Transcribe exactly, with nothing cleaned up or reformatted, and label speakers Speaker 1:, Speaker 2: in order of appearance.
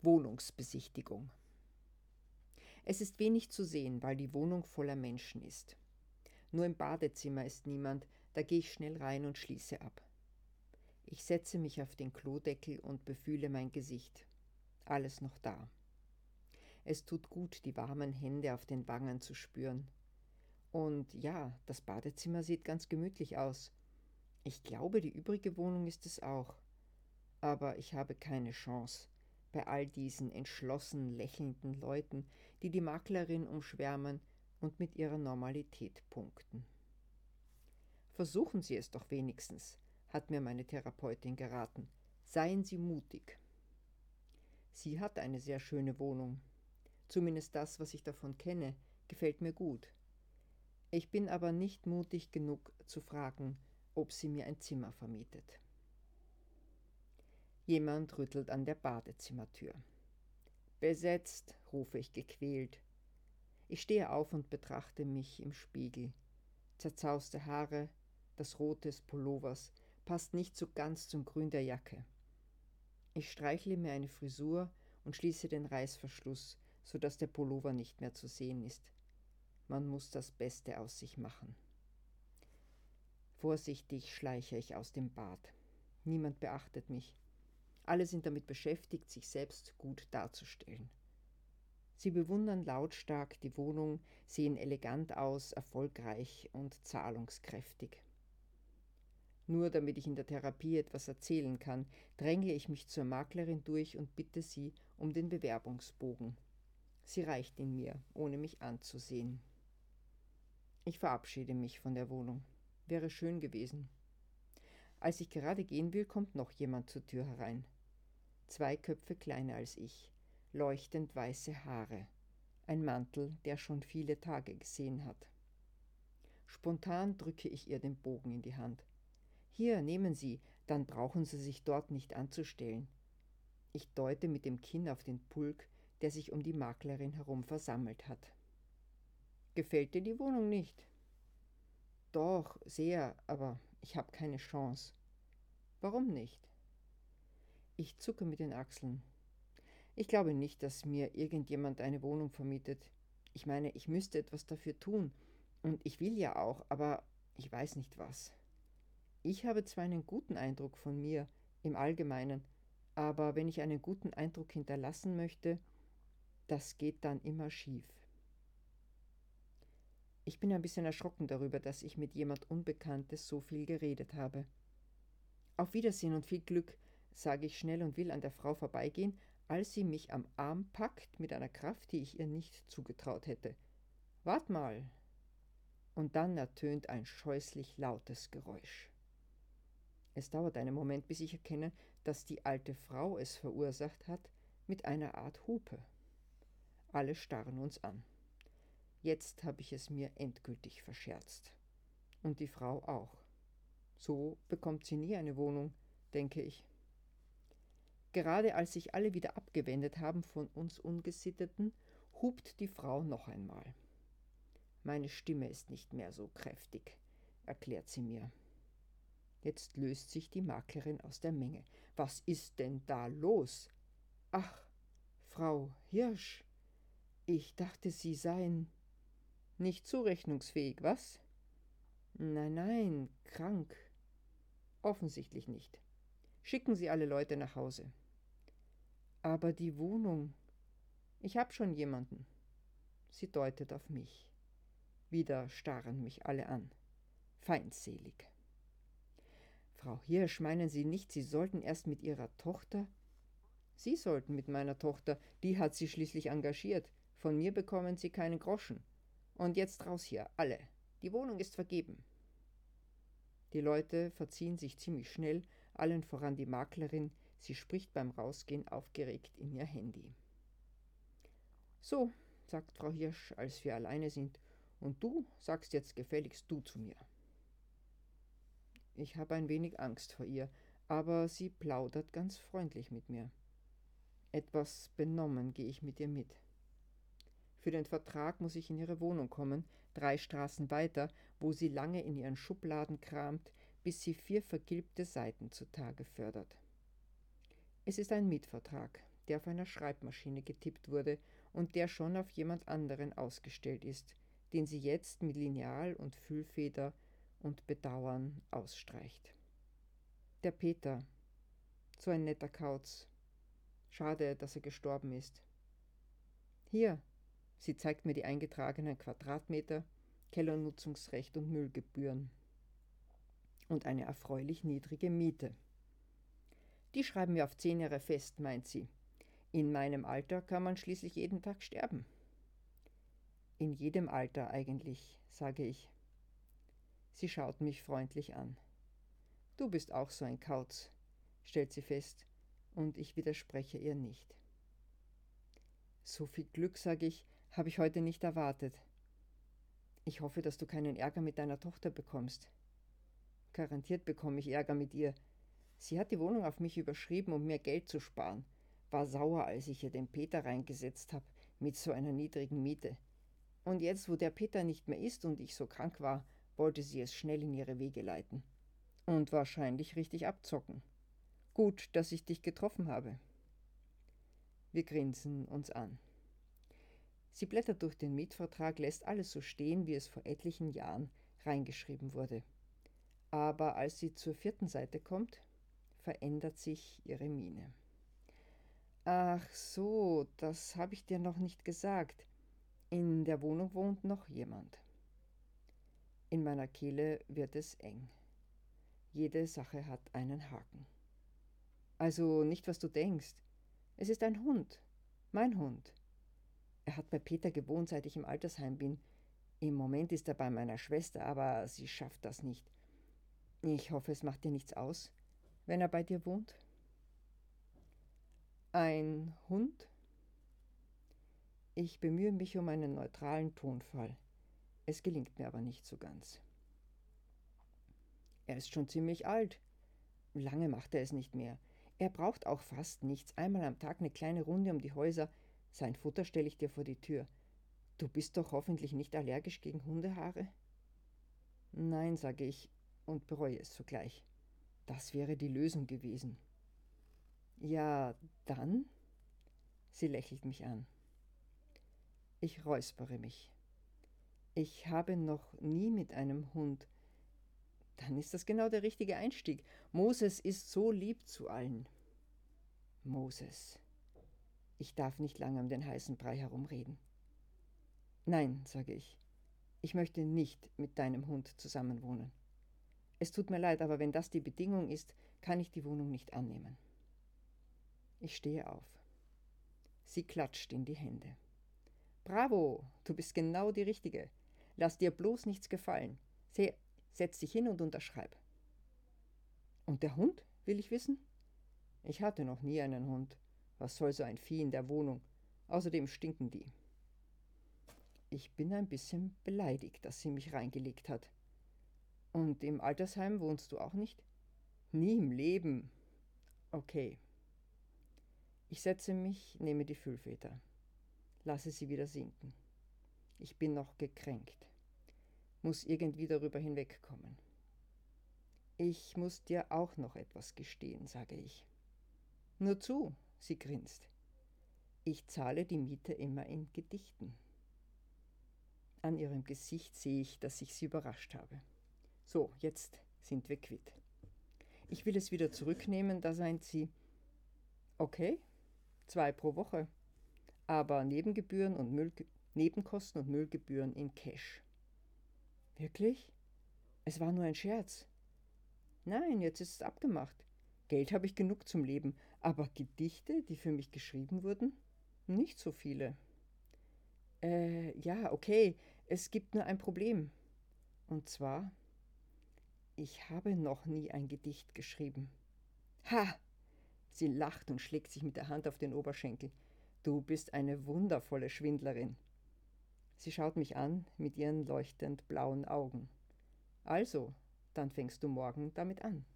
Speaker 1: Wohnungsbesichtigung. Es ist wenig zu sehen, weil die Wohnung voller Menschen ist. Nur im Badezimmer ist niemand, da gehe ich schnell rein und schließe ab. Ich setze mich auf den Klodeckel und befühle mein Gesicht. Alles noch da. Es tut gut, die warmen Hände auf den Wangen zu spüren. Und ja, das Badezimmer sieht ganz gemütlich aus. Ich glaube, die übrige Wohnung ist es auch. Aber ich habe keine Chance bei all diesen entschlossen lächelnden Leuten, die die Maklerin umschwärmen und mit ihrer Normalität punkten. Versuchen Sie es doch wenigstens, hat mir meine Therapeutin geraten. Seien Sie mutig. Sie hat eine sehr schöne Wohnung. Zumindest das, was ich davon kenne, gefällt mir gut. Ich bin aber nicht mutig genug zu fragen, ob sie mir ein Zimmer vermietet. Jemand rüttelt an der Badezimmertür. Besetzt, rufe ich gequält. Ich stehe auf und betrachte mich im Spiegel. Zerzauste Haare, das Rot des Pullovers passt nicht so ganz zum Grün der Jacke. Ich streichle mir eine Frisur und schließe den Reißverschluss, sodass der Pullover nicht mehr zu sehen ist. Man muss das Beste aus sich machen. Vorsichtig schleiche ich aus dem Bad. Niemand beachtet mich. Alle sind damit beschäftigt, sich selbst gut darzustellen. Sie bewundern lautstark die Wohnung, sehen elegant aus, erfolgreich und zahlungskräftig. Nur damit ich in der Therapie etwas erzählen kann, dränge ich mich zur Maklerin durch und bitte sie um den Bewerbungsbogen. Sie reicht ihn mir, ohne mich anzusehen. Ich verabschiede mich von der Wohnung. Wäre schön gewesen. Als ich gerade gehen will, kommt noch jemand zur Tür herein. Zwei Köpfe kleiner als ich, leuchtend weiße Haare, ein Mantel, der schon viele Tage gesehen hat. Spontan drücke ich ihr den Bogen in die Hand. Hier, nehmen Sie, dann brauchen Sie sich dort nicht anzustellen. Ich deute mit dem Kinn auf den Pulk, der sich um die Maklerin herum versammelt hat. Gefällt dir die Wohnung nicht? Doch, sehr, aber ich habe keine Chance. Warum nicht? Ich zucke mit den Achseln. Ich glaube nicht, dass mir irgendjemand eine Wohnung vermietet. Ich meine, ich müsste etwas dafür tun. Und ich will ja auch, aber ich weiß nicht was. Ich habe zwar einen guten Eindruck von mir im Allgemeinen, aber wenn ich einen guten Eindruck hinterlassen möchte, das geht dann immer schief. Ich bin ein bisschen erschrocken darüber, dass ich mit jemand Unbekanntes so viel geredet habe. Auf Wiedersehen und viel Glück, sage ich schnell und will an der Frau vorbeigehen, als sie mich am Arm packt mit einer Kraft, die ich ihr nicht zugetraut hätte. Wart mal! Und dann ertönt ein scheußlich lautes Geräusch. Es dauert einen Moment, bis ich erkenne, dass die alte Frau es verursacht hat mit einer Art Hupe. Alle starren uns an. Jetzt habe ich es mir endgültig verscherzt. Und die Frau auch. So bekommt sie nie eine Wohnung, denke ich. Gerade als sich alle wieder abgewendet haben von uns Ungesitteten, hupt die Frau noch einmal. Meine Stimme ist nicht mehr so kräftig, erklärt sie mir. Jetzt löst sich die Maklerin aus der Menge. Was ist denn da los? Ach, Frau Hirsch, ich dachte, Sie seien nicht zurechnungsfähig, was? Nein, nein, krank. Offensichtlich nicht. Schicken Sie alle Leute nach Hause. Aber die Wohnung. Ich hab schon jemanden. Sie deutet auf mich. Wieder starren mich alle an. Feindselig. Frau Hirsch, meinen Sie nicht, Sie sollten erst mit Ihrer Tochter? Sie sollten mit meiner Tochter, die hat Sie schließlich engagiert. Von mir bekommen Sie keinen Groschen. Und jetzt raus hier, alle. Die Wohnung ist vergeben. Die Leute verziehen sich ziemlich schnell, allen voran die Maklerin. Sie spricht beim Rausgehen aufgeregt in ihr Handy. So, sagt Frau Hirsch, als wir alleine sind, und du sagst jetzt gefälligst du zu mir. Ich habe ein wenig Angst vor ihr, aber sie plaudert ganz freundlich mit mir. Etwas benommen gehe ich mit ihr mit. Für den Vertrag muss ich in ihre Wohnung kommen, drei Straßen weiter, wo sie lange in ihren Schubladen kramt, bis sie vier vergilbte Seiten zutage fördert. Es ist ein Mietvertrag, der auf einer Schreibmaschine getippt wurde und der schon auf jemand anderen ausgestellt ist, den sie jetzt mit Lineal und Füllfeder und Bedauern ausstreicht. Der Peter, so ein netter Kauz. Schade, dass er gestorben ist. Hier, sie zeigt mir die eingetragenen Quadratmeter, Kellernutzungsrecht und Müllgebühren. Und eine erfreulich niedrige Miete. Die schreiben wir auf zehn Jahre fest, meint sie. In meinem Alter kann man schließlich jeden Tag sterben. In jedem Alter eigentlich, sage ich. Sie schaut mich freundlich an. Du bist auch so ein Kauz, stellt sie fest, und ich widerspreche ihr nicht. So viel Glück, sage ich, habe ich heute nicht erwartet. Ich hoffe, dass du keinen Ärger mit deiner Tochter bekommst. Garantiert bekomme ich Ärger mit ihr. Sie hat die Wohnung auf mich überschrieben, um mir Geld zu sparen. War sauer, als ich ihr den Peter reingesetzt habe, mit so einer niedrigen Miete. Und jetzt, wo der Peter nicht mehr ist und ich so krank war, wollte sie es schnell in ihre Wege leiten. Und wahrscheinlich richtig abzocken. Gut, dass ich dich getroffen habe. Wir grinsen uns an. Sie blättert durch den Mietvertrag, lässt alles so stehen, wie es vor etlichen Jahren reingeschrieben wurde. Aber als sie zur vierten Seite kommt, verändert sich ihre Miene. Ach so, das habe ich dir noch nicht gesagt. In der Wohnung wohnt noch jemand. In meiner Kehle wird es eng. Jede Sache hat einen Haken. Also nicht, was du denkst. Es ist ein Hund. Mein Hund. Er hat bei Peter gewohnt, seit ich im Altersheim bin. Im Moment ist er bei meiner Schwester, aber sie schafft das nicht. Ich hoffe, es macht dir nichts aus, wenn er bei dir wohnt. Ein Hund? Ich bemühe mich um einen neutralen Tonfall. Es gelingt mir aber nicht so ganz. Er ist schon ziemlich alt. Lange macht er es nicht mehr. Er braucht auch fast nichts. Einmal am Tag eine kleine Runde um die Häuser. Sein Futter stelle ich dir vor die Tür. Du bist doch hoffentlich nicht allergisch gegen Hundehaare? Nein, sage ich und bereue es sogleich. Das wäre die Lösung gewesen. Ja, dann? Sie lächelt mich an. Ich räuspere mich. Ich habe noch nie mit einem Hund. Dann ist das genau der richtige Einstieg. Moses ist so lieb zu allen. Moses. Ich darf nicht lange um den heißen Brei herumreden. Nein, sage ich. Ich möchte nicht mit deinem Hund zusammenwohnen. Es tut mir leid, aber wenn das die Bedingung ist, kann ich die Wohnung nicht annehmen. Ich stehe auf. Sie klatscht in die Hände. Bravo, du bist genau die Richtige. Lass dir bloß nichts gefallen. Se- Setz dich hin und unterschreib. Und der Hund, will ich wissen? Ich hatte noch nie einen Hund. Was soll so ein Vieh in der Wohnung? Außerdem stinken die. Ich bin ein bisschen beleidigt, dass sie mich reingelegt hat. Und im Altersheim wohnst du auch nicht? Nie im Leben. Okay. Ich setze mich, nehme die Füllfeder. Lasse sie wieder sinken. Ich bin noch gekränkt. Muss irgendwie darüber hinwegkommen. Ich muss dir auch noch etwas gestehen, sage ich. Nur zu, sie grinst. Ich zahle die Miete immer in Gedichten. An ihrem Gesicht sehe ich, dass ich sie überrascht habe. So, jetzt sind wir quitt. Ich will es wieder zurücknehmen, da seint sie. Okay, zwei pro Woche, aber Nebengebühren und Müll, Nebenkosten und Müllgebühren in Cash. Wirklich? Es war nur ein Scherz. Nein, jetzt ist es abgemacht. Geld habe ich genug zum Leben, aber Gedichte, die für mich geschrieben wurden? Nicht so viele. Äh, ja, okay, es gibt nur ein Problem. Und zwar, ich habe noch nie ein Gedicht geschrieben. Ha! Sie lacht und schlägt sich mit der Hand auf den Oberschenkel. Du bist eine wundervolle Schwindlerin. Sie schaut mich an mit ihren leuchtend blauen Augen. Also, dann fängst du morgen damit an.